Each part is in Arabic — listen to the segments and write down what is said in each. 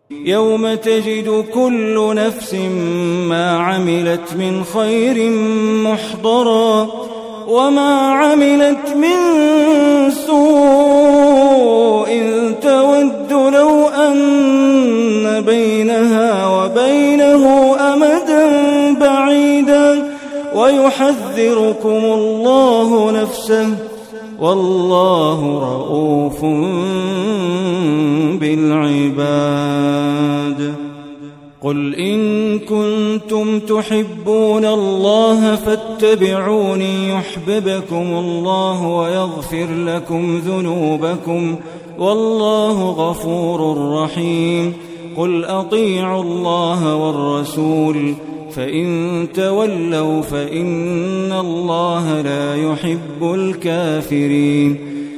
يوم تجد كل نفس ما عملت من خير محضرا وما عملت من سوء تود لو أن بينها وبينه أمدا بعيدا ويحذركم الله نفسه والله رؤوف بالعباد. قل إن كنتم تحبون الله فاتبعوني يحببكم الله ويغفر لكم ذنوبكم والله غفور رحيم. قل أطيعوا الله والرسول فإن تولوا فإن الله لا يحب الكافرين.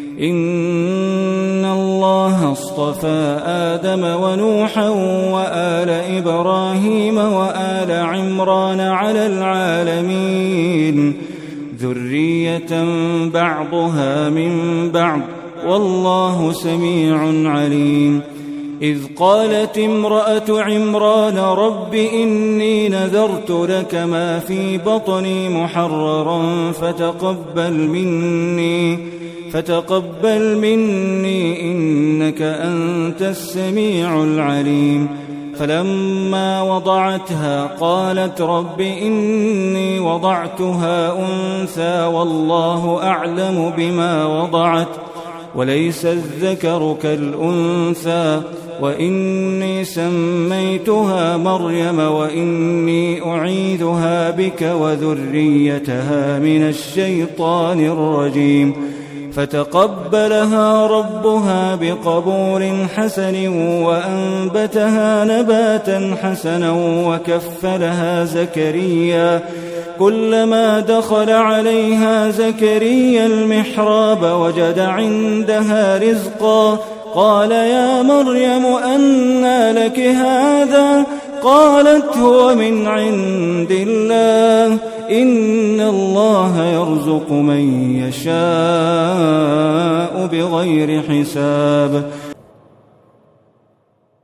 إن الله اصطفى آدم ونوحا وآل إبراهيم وآل عمران على العالمين ذرية بعضها من بعض والله سميع عليم. إذ قالت امرأة عمران رب إني نذرت لك ما في بطني محررا فتقبل مني إنك أنت السميع العليم. فلما وضعتها قالت رب إني وضعتها أنثى والله أعلم بما وضعت وليس الذكر كالأنثى وإني سميتها مريم وإني أعيذها بك وذريتها من الشيطان الرجيم. فتقبلها ربها بقبول حسن وأنبتها نباتا حسنا وكفلها زكريا. كلما دخل عليها زكريا المحراب وجد عندها رزقا قال يا مريم أنى لك هذا قالت هو من عند الله إن الله يرزق من يشاء بغير حساب.